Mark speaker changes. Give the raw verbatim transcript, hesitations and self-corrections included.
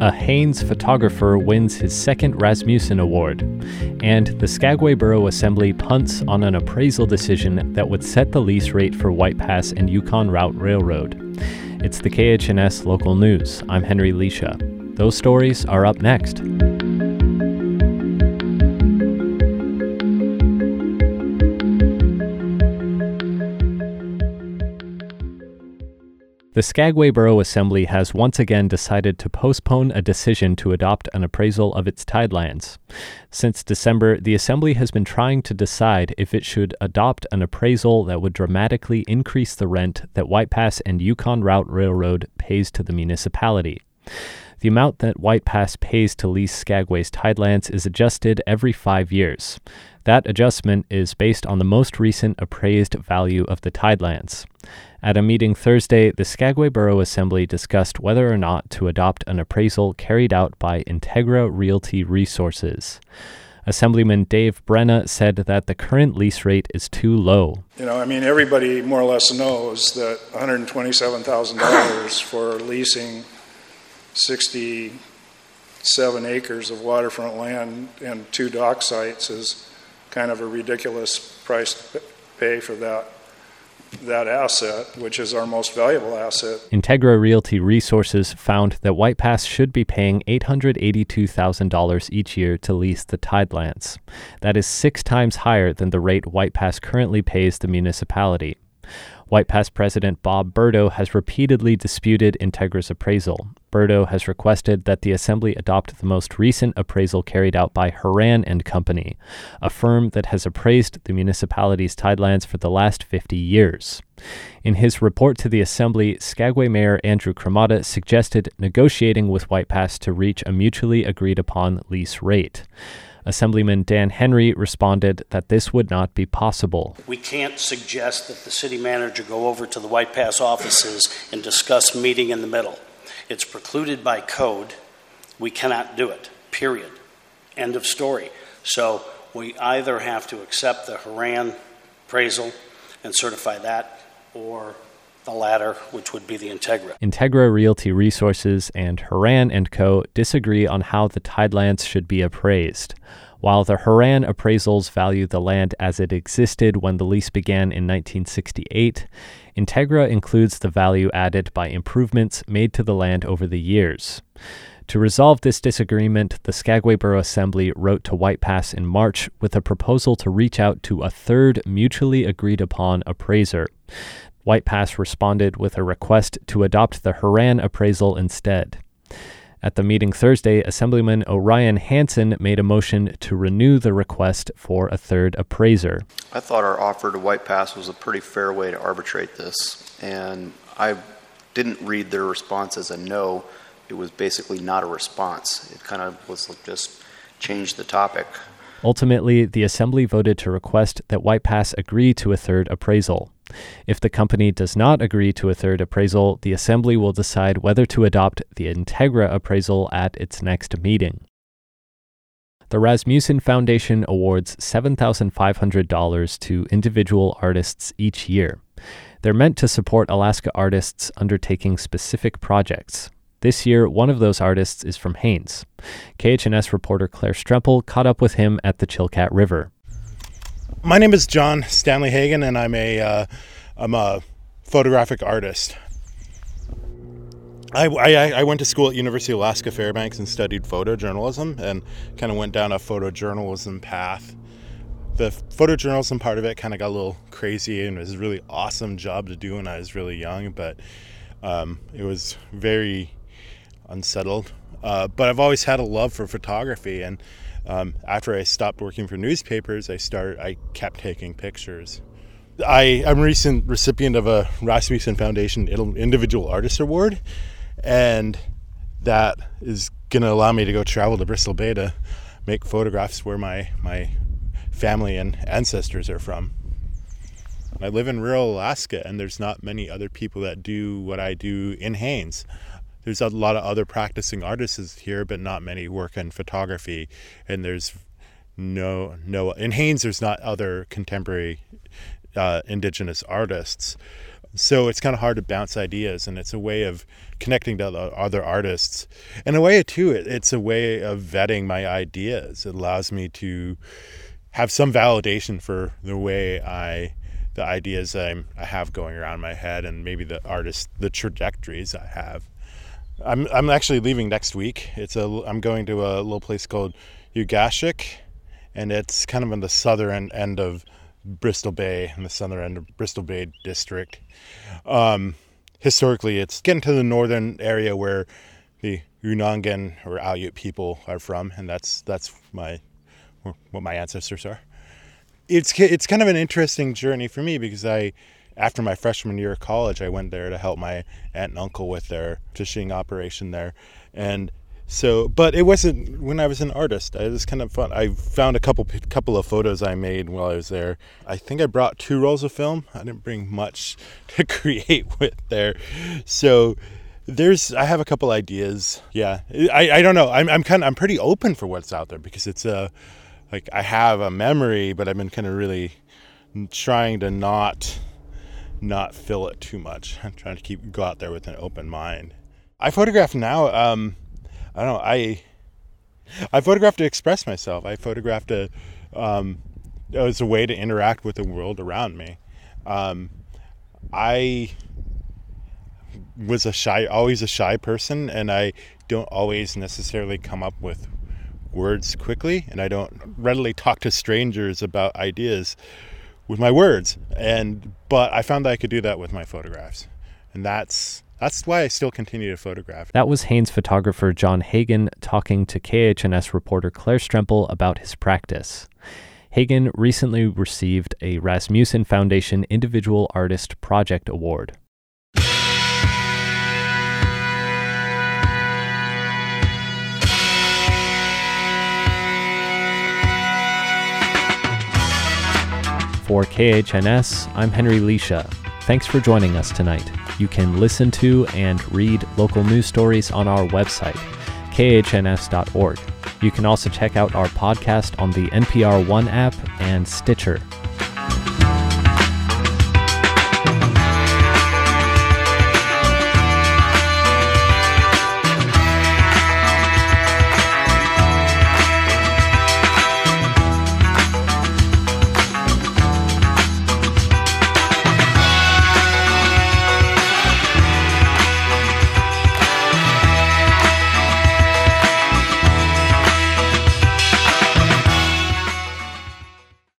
Speaker 1: a Haines photographer wins his second Rasmussen Award, and the Skagway Borough Assembly punts on an appraisal decision that would set the lease rate for White Pass and Yukon Route Railroad. It's the K H N S Local News. I'm Henry Leisha. Those stories are up next. The Skagway Borough Assembly has once again decided to postpone a decision to adopt an appraisal of its tidelands. Since December, the Assembly has been trying to decide if it should adopt an appraisal that would dramatically increase the rent that White Pass and Yukon Route Railroad pays to the municipality. The amount that White Pass pays to lease Skagway's tidelands is adjusted every five years. That adjustment is based on the most recent appraised value of the tidelands. At a meeting Thursday, the Skagway Borough Assembly discussed whether or not to adopt an appraisal carried out by Integra Realty Resources. Assemblyman Dave Brenna said that the current lease rate is too low.
Speaker 2: You know, I mean, everybody more or less knows that one hundred twenty-seven thousand dollars for leasing sixty-seven acres of waterfront land and two dock sites is kind of a ridiculous price to pay for that that asset, which is our most valuable asset.
Speaker 1: Integra Realty Resources found that White Pass should be paying eight hundred eighty-two thousand dollars each year to lease the tidelands. That is six times higher than the rate White Pass currently pays the municipality. White Pass President Bob Berto has repeatedly disputed Integra's appraisal. Berto has requested that the Assembly adopt the most recent appraisal carried out by Horan and Company, a firm that has appraised the municipality's tidelands for the last fifty years. In his report to the Assembly, Skagway Mayor Andrew Cremata suggested negotiating with White Pass to reach a mutually agreed-upon lease rate. Assemblyman Dan Henry responded that this would not be possible.
Speaker 3: We can't suggest that the city manager go over to the White Pass offices and discuss meeting in the middle. It's precluded by code. We cannot do it, period. End of story. So we either have to accept the Horan appraisal and certify that, or the latter, which would be the Integra.
Speaker 1: Integra Realty Resources and Horan and Co. disagree on how the tidelands should be appraised. While the Horan appraisals value the land as it existed when the lease began in nineteen sixty-eight, Integra includes the value added by improvements made to the land over the years. To resolve this disagreement, the Skagway Borough Assembly wrote to White Pass in March with a proposal to reach out to a third mutually agreed-upon appraiser. White Pass responded with a request to adopt the Horan appraisal instead. At the meeting Thursday, Assemblyman Orion Hansen made a motion to renew the request for a third appraiser.
Speaker 4: I thought our offer to White Pass was a pretty fair way to arbitrate this, and I didn't read their response as a no. It was basically not a response. It kind of was just changed the topic.
Speaker 1: Ultimately, the Assembly voted to request that White Pass agree to a third appraisal. If the company does not agree to a third appraisal, the Assembly will decide whether to adopt the Integra appraisal at its next meeting. The Rasmussen Foundation awards seven thousand five hundred dollars to individual artists each year. They're meant to support Alaska artists undertaking specific projects. This year, one of those artists is from Haines. K H N S reporter Claire Strempel caught up with him at the Chilkat River.
Speaker 5: My name is John Stanley Hagen, and I'm a uh, I'm a photographic artist. I, I, I went to school at University of Alaska Fairbanks and studied photojournalism, and kind of went down a photojournalism path. The photojournalism part of it kind of got a little crazy, and it was a really awesome job to do when I was really young, but um, it was very unsettled. Uh, but I've always had a love for photography, and Um, after I stopped working for newspapers, I started. I kept taking pictures. I, I'm a recent recipient of a Rasmussen Foundation Individual Artist Award, and that is going to allow me to go travel to Bristol Bay to make photographs where my, my family and ancestors are from. I live in rural Alaska, and there's not many other people that do what I do in Haines. There's a lot of other practicing artists here, but not many work in photography. And there's no, no, in Haines, there's not other contemporary uh, Indigenous artists. So it's kind of hard to bounce ideas, and it's a way of connecting to other artists. In a way, too, it, it's a way of vetting my ideas. It allows me to have some validation for the way I, the ideas I'm, I have going around my head, and maybe the artist, the trajectories I have. I'm I'm actually leaving next week. It's a I'm going to a little place called Ugashik, and it's kind of in the southern end of Bristol Bay, in the southern end of Bristol Bay district. Um, historically, it's getting to the northern area where the Unangan or Aleut people are from, and that's that's my what my ancestors are. It's it's kind of an interesting journey for me because I, after my freshman year of college, I went there to help my aunt and uncle with their fishing operation there, and so, but it wasn't when I was an artist. It was kind of fun. I found a couple couple of photos I made while I was there. I think I brought two rolls of film. I didn't bring much to create with there. So there's, I have a couple ideas. Yeah, I, I don't know. I'm I'm kind of, I'm pretty open for what's out there because it's a, like I have a memory, but I've been kind of really trying to not, not fill it too much. I'm trying to keep, go out there with an open mind. I photograph now, um, I don't know, I I photograph to express myself. I photograph to, um, as a way to interact with the world around me. Um, I was a shy, always a shy person, and I don't always necessarily come up with words quickly, and I don't readily talk to strangers about ideas with my words. And but I found that I could do that with my photographs, and that's That's why I still continue to photograph.
Speaker 1: That was Haines photographer John Hagen talking to K H N S reporter Claire Strempel about his practice. Hagen recently received a Rasmussen Foundation Individual Artist Project Award. For K H N S, I'm Henry Leisha. Thanks for joining us tonight. You can listen to and read local news stories on our website, K H N S dot org. You can also check out our podcast on the N P R One app and Stitcher.